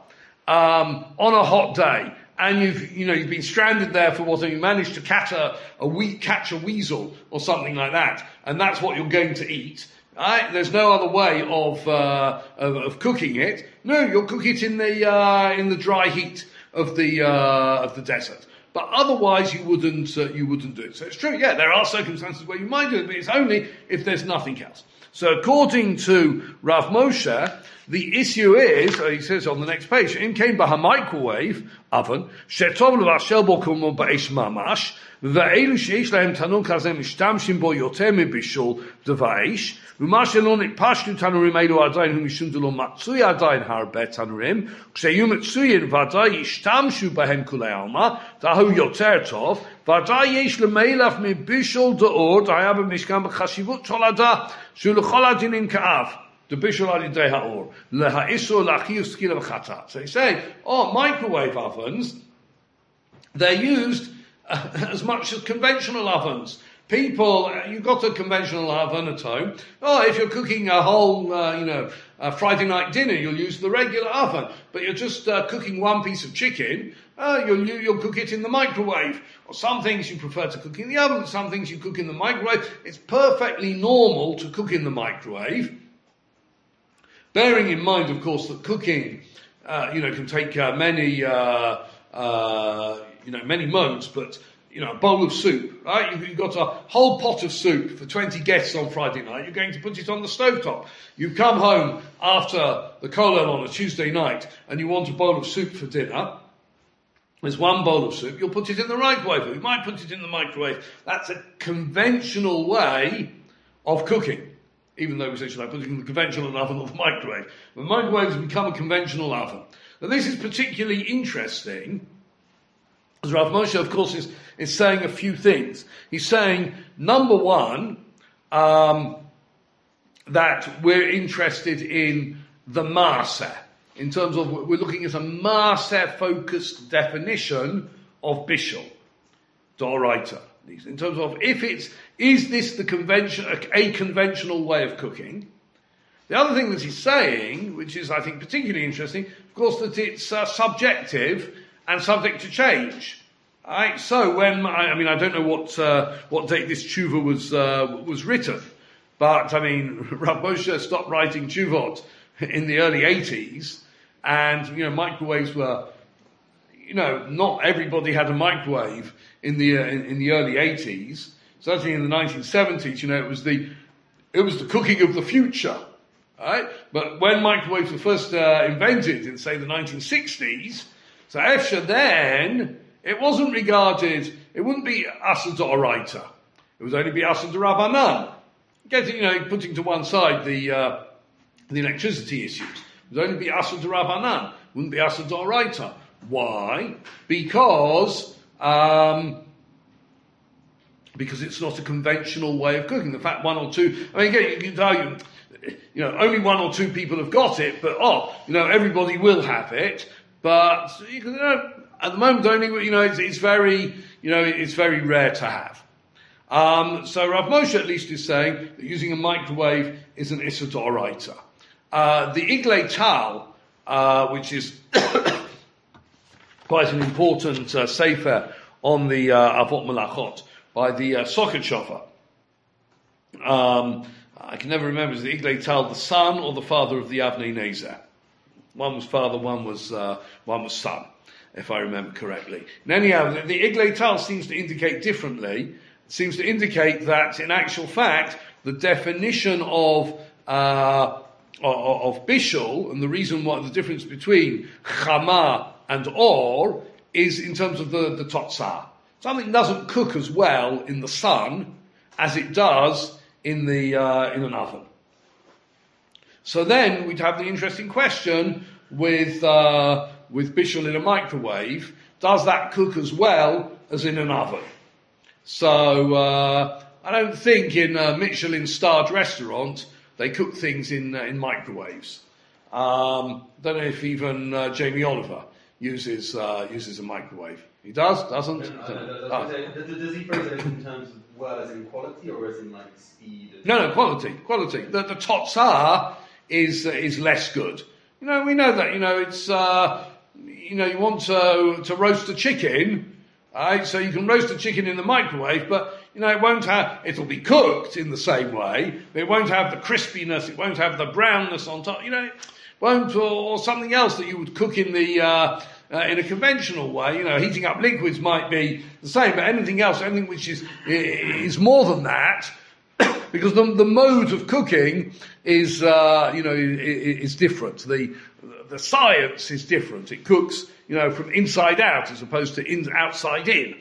um, on a hot day, and you've, you know, you've been stranded there for what, and you managed to catch a, a we- catch a weasel or something like that, and that's what you're going to eat. Right? There's no other way of, uh, of of cooking it. No, you'll cook it in the uh, in the dry heat of the uh, of the desert. But otherwise, you wouldn't uh, you wouldn't do it. So it's true. Yeah, there are circumstances where you might do it, but it's only if there's nothing else. So according to Rav Moshe, the issue is, uh, he says on the next page, in came by a microwave oven, shetov levashel bo kumo ba'esh mamash, ואלו שיש להם תנור כזה משתמשים בו יותר מבישול דבש, ומה שלא נתפשטו תנורים אלו עדיין הוא משום דלא מצוי עדיין הרבה תנורים, כשיהיו מצויים ודאי ישתמשו בהם כולי עלמא, דהו יותר טוב, ודאי יש למלח מבישול דאור, דהיה במשכן בחשיבות תולדה, שהוא לכל הדינים כאב. The bishul al yidei ha'or, leha'iso la'chiyus skila v'chata. So you say, oh, microwave ovens, they're used uh, as much as conventional ovens. People, uh, you've got a conventional oven at home. Oh, if you're cooking a whole, uh, you know, a Friday night dinner, you'll use the regular oven. But you're just uh, cooking one piece of chicken, uh, you'll, you'll cook it in the microwave. Or some things you prefer to cook in the oven, some things you cook in the microwave. It's perfectly normal to cook in the microwave. Bearing in mind, of course, that cooking, uh, you know, can take uh, many, uh, uh, you know, many modes. But you know, a bowl of soup, right? You've, you've got a whole pot of soup for twenty guests on Friday night. You're going to put it on the stovetop. You've come home after the kollel on a Tuesday night, and you want a bowl of soup for dinner. There's one bowl of soup. You'll put it in the microwave. You might put it in the microwave. That's a conventional way of cooking. Even though we say, should I put it in the conventional oven or the microwave? The microwave has become a conventional oven. Now this is particularly interesting, as Rav Moshe, of course, is, is saying a few things. He's saying, number one, um, that we're interested in the maaseh, in terms of, we're looking at a maaseh-focused definition of bishul, d'oraita. In terms of if it's, is this the convention, a, a conventional way of cooking? The other thing that he's saying, which is I think particularly interesting, of course, that it's uh, subjective and subject to change. Right? So when, I, I mean, I don't know what, uh, what date this tshuva was, uh, was written, but I mean, Rav Moshe stopped writing tshuvot in the early eighties, and, you know, microwaves were, you know, not everybody had a microwave in the uh, in, in the early eighties. Certainly in the nineteen seventies, you know, it was the it was the cooking of the future. Right? But when microwaves were first uh, invented in, say, the nineteen sixties, so Efsha then, it wasn't regarded, it wouldn't be Asa D'Oraita. It would only be Asa D'Rabbanan. Getting, you know, putting to one side the uh, the electricity issues. It would only be Asa D'Rabbanan. It wouldn't be Asa D'Oraita. Why? Because, um, because it's not a conventional way of cooking. The fact one or two, I mean, again, you can tell you, you know, only one or two people have got it, but, oh, you know, everybody will have it, but, you know, at the moment, only, you know, it's, it's very, you know, it's very rare to have. Um, so Rav Moshe at least is saying that using a microwave is an Issa D'Oraita. Uh, the Iglei Tal, uh, which is quite an important uh, sefer on the uh, Avot Melachot by the uh, Socket Shofar. Um, I can never remember, is the Iglei Tal the son or the father of the Avnei Nezer? One was father, one was uh, one was son, if I remember correctly. And anyhow, the, the Iglei Tal seems to indicate differently. It seems to indicate that, in actual fact, the definition of uh, of, of bishul, and the reason why the difference between chama and or is in terms of the, the totzah. Something doesn't cook as well in the sun as it does in the uh, in an oven. So then we'd have the interesting question with uh, with bishul in a microwave: does that cook as well as in an oven? So uh, I don't think in a Michelin-starred restaurant they cook things in uh, in microwaves. Um, don't know if even uh, Jamie Oliver uses uh, uses a microwave. He does, doesn't? No, no, no, no, does, does he phrase it in terms of well as in quality or as in like speed? And no, no, quality, quality. The, the totzah is uh, is less good. You know, we know that. You know, it's uh, you know, you want to to roast a chicken. Right, so you can roast a chicken in the microwave, but, you know, it won't have, it'll be cooked in the same way, but it won't have the crispiness, it won't have the brownness on top, you know, it won't, or, or something else that you would cook in the, uh, uh, in a conventional way. You know, heating up liquids might be the same, but anything else, anything which is, is more than that, because the, the mode of cooking is, uh, you know, is different. The, the science is different. It cooks, you know, from inside out as opposed to in, outside in.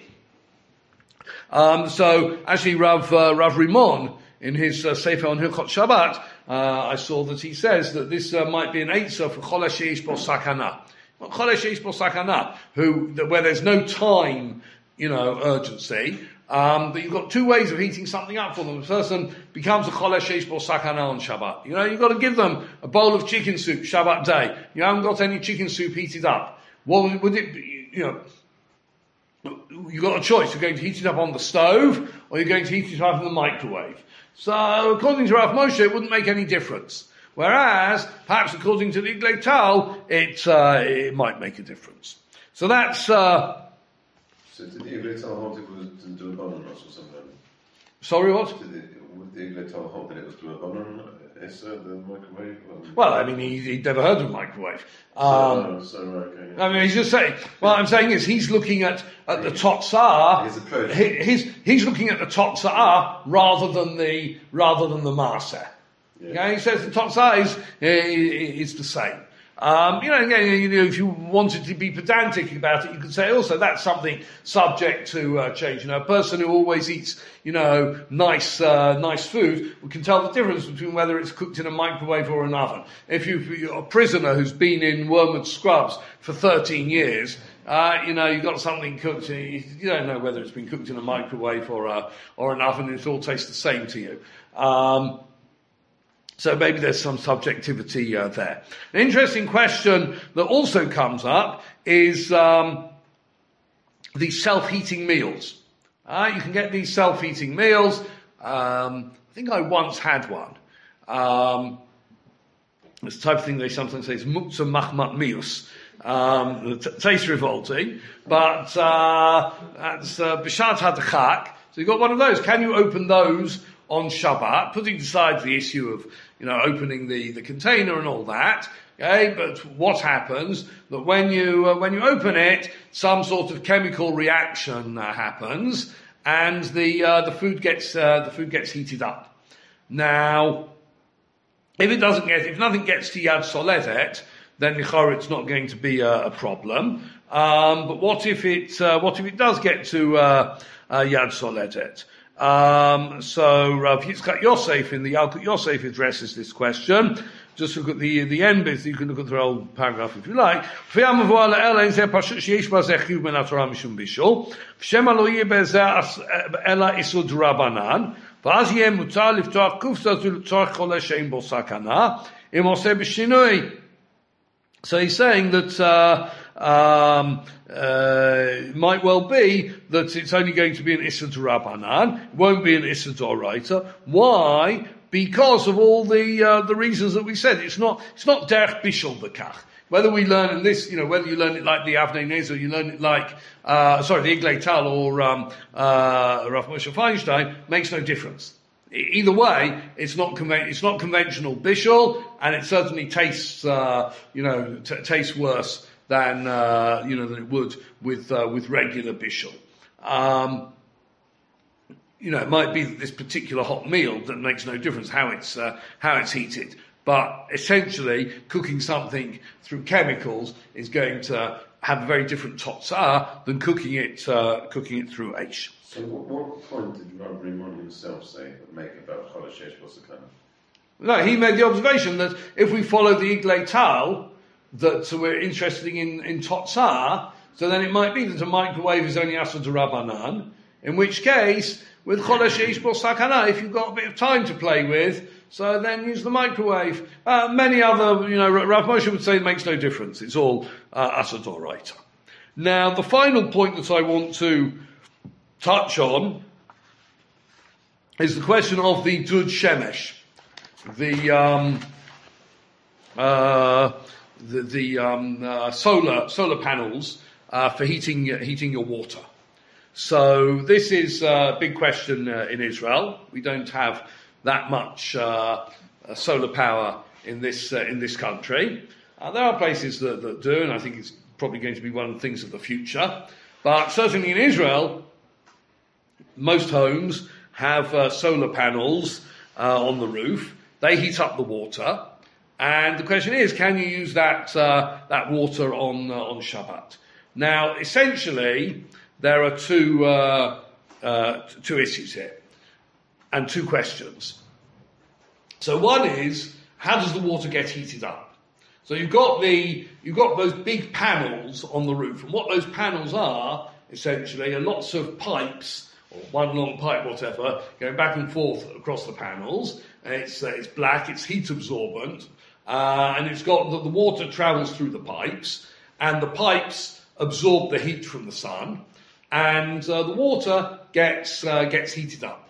Um, so actually, Rav uh, Rav Rimon in his uh, Sefer on Hilchot Shabbat, uh, I saw that he says that this uh, might be an eitzah for Chol HaSheish Bo Sakana. Well, Chol HaSheish Bo Sakana, who where there's no time, you know, urgency. Um, but you've got two ways of heating something up for them. The person becomes a Chol HaSheish Bo Sakana on Shabbat. You know, you've got to give them a bowl of chicken soup Shabbat day. You haven't got any chicken soup heated up. What would it be, you know, you've got a choice. You're going to heat it up on the stove, or you're going to heat it up in the microwave. So, according to Rav Moshe, it wouldn't make any difference. Whereas, perhaps according to the Iglei Tal, it, uh, it might make a difference. So that's, uh... So did the Iglei Tal hold it was to do a bone or something? Sorry, what? Did it, would the Iglei Tal hold that it was to a bone? Is uh, the microwave? Um, Well, I mean, he, he'd never heard of microwave. so, Um, so, okay. Yeah. I mean, he's just saying, well, I'm saying is he's looking at, at the totzah, His approach. he, he's, he's looking at the totzah rather than the, rather than the maser. Yeah. Okay, he says the totzah is, is the same. Um, you know, again, you know, if you wanted to be pedantic about it, you could say also that's something subject to uh, change. You know, a person who always eats, you know, nice, uh, nice food can tell the difference between whether it's cooked in a microwave or an oven. If you're a prisoner who's been in Wormwood Scrubs for thirteen years, uh, you know, you've got something cooked, you, you don't know whether it's been cooked in a microwave or a, or an oven, it all tastes the same to you. Um, So maybe there's some subjectivity uh, there. An interesting question that also comes up is um, the self-heating meals. Uh, you can get these self-heating meals. Um, I think I once had one. Um, it's the type of thing they sometimes say is muktzah machmat mius. Um, t- tastes revolting, but uh, that's uh, b'shat hadachak. So you've got one of those. Can you open those on Shabbat, putting aside the issue of, you know, opening the, the container and all that, okay, but what happens that when you, uh, when you open it, some sort of chemical reaction uh, happens, and the, uh, the food gets, uh, the food gets heated up. Now, if it doesn't get, if nothing gets to Yad Soledet, then Nichara it's not going to be a, a problem. Um, but what if it, uh, what if it does get to uh, uh, Yad Soledet? Um, so Rav Yitzchak Yosef in the Yalkut Yosef addresses this question. Just look at the the end bit. You can look at the whole paragraph if you like. So he's saying that uh, um, uh, it might well be that it's only going to be an Issa D'Rabbanan. It won't be an Issa D'Oraita. Why? Because of all the uh, the reasons that we said. It's not it's not Derech Bishul B'kach. Whether we learn in this, you know, whether you learn it like the Avnei Nezer, or you learn it like, uh, sorry, the Iglei Tal or um, uh, Rav Moshe Feinstein, makes no difference. Either way, it's not conven- it's not conventional bishul, and it certainly tastes, uh, you know, t- tastes worse than uh, you know than it would with uh, with regular bishul. Um, you know, it might be that this particular hot meal that makes no difference how it's uh, how it's heated, but essentially cooking something through chemicals is going to have a very different totzah than cooking it uh, cooking it through eish. So what, what point did Rav Rimon himself say, make about Cholashesh Bosakana? No, he made the observation that if we follow the Iglei Tal, that we're interested in, in Totzah, so then it might be that a microwave is only Asur D'Rabbanan, in which case, with Cholashesh Bosakana, if you've got a bit of time to play with, so then use the microwave. Uh, many other, you know, Rav Moshe would say it makes no difference. It's all uh, Asur D'Oraita. Now, the final point that I want to touch on is the question of the Dud Shemesh, the um, uh, the, the um, uh, solar solar panels uh, for heating heating your water. So this is a big question uh, in Israel. We don't have that much uh, uh, solar power in this uh, in this country. Uh, there are places that, that do, and I think it's probably going to be one of the things of the future. But certainly in Israel, most homes have uh, solar panels uh, on the roof. They heat up the water, and the question is, can you use that uh, that water on uh, on Shabbat? Now, essentially, there are two uh, uh, two issues here, and two questions. So one is, how does the water get heated up? So you've got the you've got those big panels on the roof, and what those panels are essentially are lots of pipes, or one long pipe, whatever, going back and forth across the panels. And it's uh, it's black, it's heat absorbent, uh, and it's got the, the water travels through the pipes, and the pipes absorb the heat from the sun, and uh, the water gets uh, gets heated up.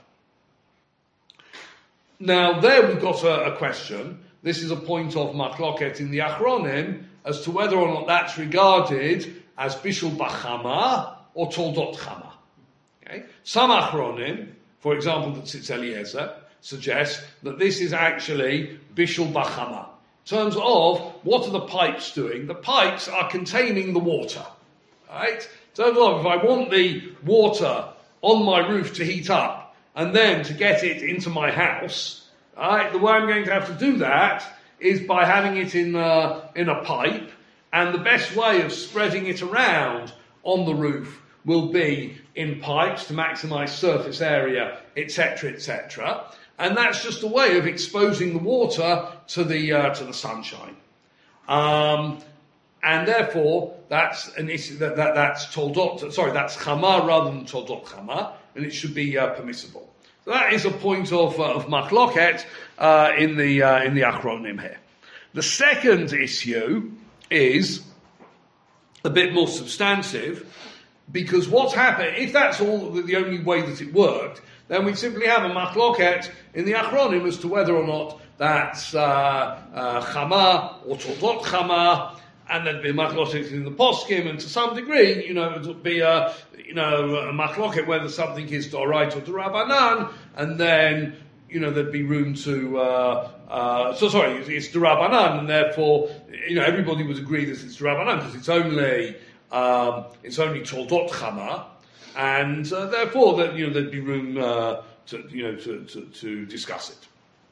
Now there we've got a, a question. This is a point of machloket in the Achronim as to whether or not that's regarded as bishul b'chama or toldot chama. Okay? Some Achronim, for example, that Tzitz Eliezer, suggests that this is actually bishul b'chama. In terms of what are the pipes doing? The pipes are containing the water. Right? In terms of if I want the water on my roof to heat up and then to get it into my house, right, the way I'm going to have to do that is by having it in a, in a pipe, and the best way of spreading it around on the roof will be in pipes to maximise surface area, et cetera, et cetera. And that's just a way of exposing the water to the uh, to the sunshine. Um, and therefore, that's an issue that, that that's toldot. Sorry, that's chama rather than toldot chama, and it should be uh, permissible. So that is a point of uh, of machloket uh, in the uh, in the Achronim here. The second issue is a bit more substantive, because what's happened, if that's all the only way that it worked, then we simply have a machloket in the Achronim as to whether or not that's uh, uh, chama or toldot chama, and there'd be a machloket in the poskim, and to some degree, you know, it would be a, you know, a machloket whether something is d'oraita or d'Rabbanan, and then, you know, there'd be room to, uh, uh, so sorry, it's d'Rabbanan, and therefore, you know, everybody would agree that it's d'Rabbanan, because it's only, um, it's only toldot chama, and uh, therefore, that, you know, there'd be room uh, to, you know, to, to, to discuss it.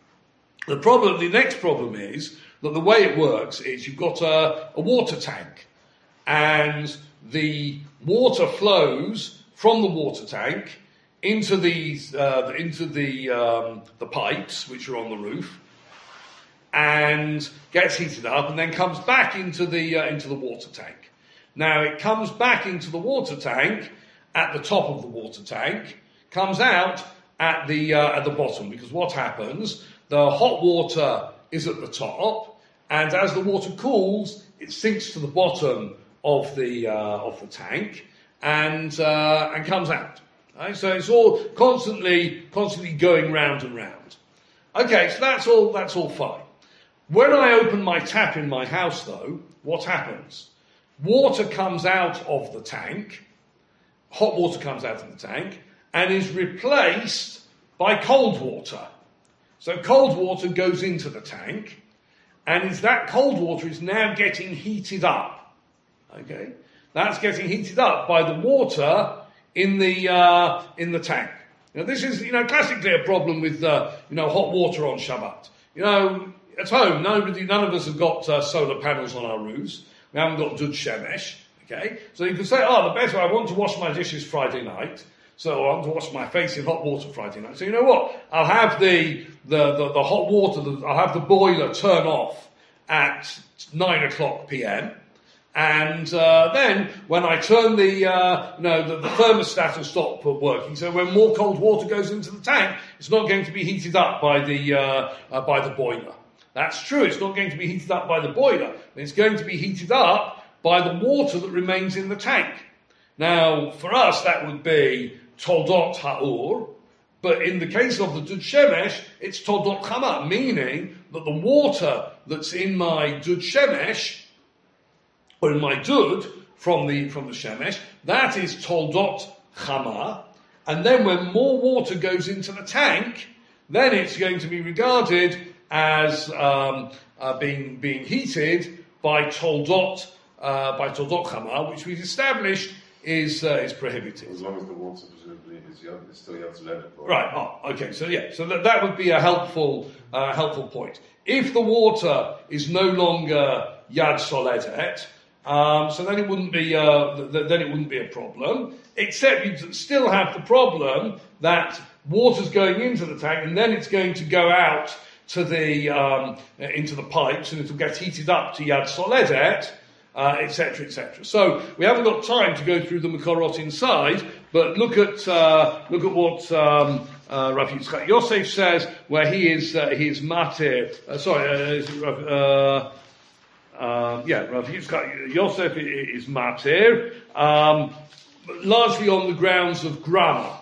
The problem, the next problem is that the way it works is you've got a, a water tank, and the water flows from the water tank into these uh, into the um, the pipes which are on the roof, and gets heated up, and then comes back into the uh, into the water tank. Now it comes back into the water tank at the top of the water tank, comes out at the uh, at the bottom, because what happens? The hot water is at the top, and as the water cools, it sinks to the bottom of the uh, of the tank and uh, and comes out. Right? So it's all constantly constantly going round and round. Okay, so that's all that's all fine. When I open my tap in my house, though, what happens? Water comes out of the tank, hot water comes out of the tank, and is replaced by cold water. So cold water goes into the tank, and is that cold water is now getting heated up. Okay, that's getting heated up by the water in the uh, in the tank. Now this is, you know, classically a problem with uh, you know hot water on Shabbat. You know, at home, nobody, none of us have got uh, solar panels on our roofs. We haven't got Dud Shemesh. Okay, so you can say, oh, the best way, I want to wash my dishes Friday night. So I want to wash my face in hot water Friday night. So you know what? I'll have the the, the, the hot water, the, I'll have the boiler turn off at nine o'clock p.m. And uh, then when I turn the, uh, you know, the, the thermostat will stop working. So when more cold water goes into the tank, it's not going to be heated up by the uh, uh, by the boiler. That's true. It's not going to be heated up by the boiler. It's going to be heated up by the water that remains in the tank. Now, for us, that would be Toldot Ha'ur, but in the case of the Dud Shemesh, it's Toldot Chama, meaning that the water that's in my Dud Shemesh, or in my Dud, from the from the Shemesh, that is Toldot Chama, and then when more water goes into the tank, then it's going to be regarded as um, uh, being being heated by Toldot uh, by Toldot Chama, which we've established is uh, is prohibited. As long as the water presumably is, young, is still young to let it. Right. Oh, okay. So yeah. So that, that would be a helpful uh, helpful point. If the water is no longer Yad Soledet, um, so then it wouldn't be uh, th- then it wouldn't be a problem. Except you'd still have the problem that water's going into the tank and then it's going to go out to the um, into the pipes, and it'll get heated up to Yad Soledet. Uh, et cetera, et cetera. So we haven't got time to go through the Makorot inside, but look at uh, look at what um, uh, Rav Yitzchak Yosef says, where he is uh, he is matir. Uh, sorry, uh, uh, uh, yeah, Rav Yitzchak Yosef is matir, um, largely on the grounds of grammar,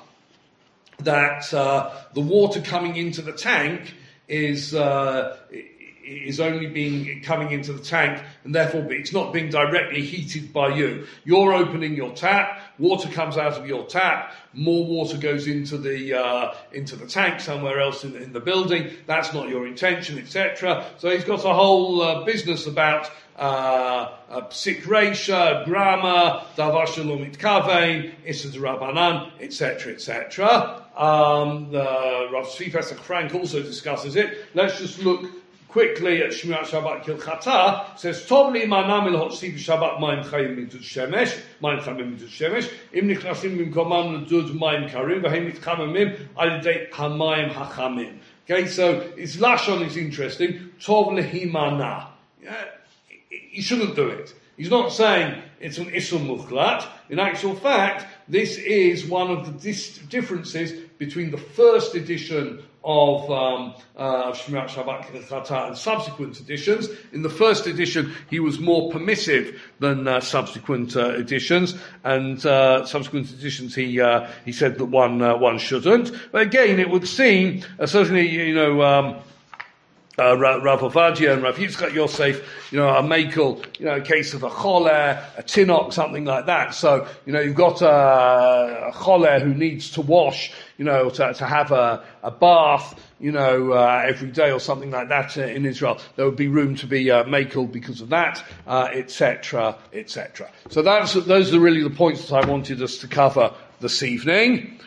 that uh, the water coming into the tank is. Uh, is only being coming into the tank, and therefore it's not being directly heated by you. You're opening your tap, water comes out of your tap, more water goes into the uh, into the tank somewhere else in, in the building. That's not your intention, et cetera. So he's got a whole uh, business about uh, psik reisha, grammar, davar shelo mitkavein, issa d'Rabbanan, et cetera, et cetera. Um, the Rav Tzvi Pesach Frank also discusses it. Let's just look quickly at Shmirat Shabbat Kilchata. Says Tov li manam el hotzi b'Shabbat mayim chayim midud shemesh, mayim chamim midud shemesh, im nichnasim b'mkomam l'dud mayim karim, v'hem mitchamamim al yedei hamayim hachamim. Okay, so his lashon is interesting. Tov lehimana. Yeah, he shouldn't do it. He's not saying it's an isur muchlat. In actual fact, this is one of the dis- differences between the first edition of um, uh, Shmirat Shabbat Kilchata and subsequent editions. In the first edition, he was more permissive than uh, subsequent uh, editions, and uh, subsequent editions he uh, he said that one uh, one shouldn't. But again, it would seem uh, certainly, you know. Um, Uh, Rav Ovadia and Rav Yitzchak Yosef, you know, a makel, you know, a case of a choler, a tinok, something like that. So, you know, you've got a, a choler who needs to wash, you know, to, to have a, a bath, you know, uh, every day or something like that uh, in Israel. There would be room to be uh, makel because of that, uh, et cetera, et cetera. So that's those are really the points that I wanted us to cover this evening.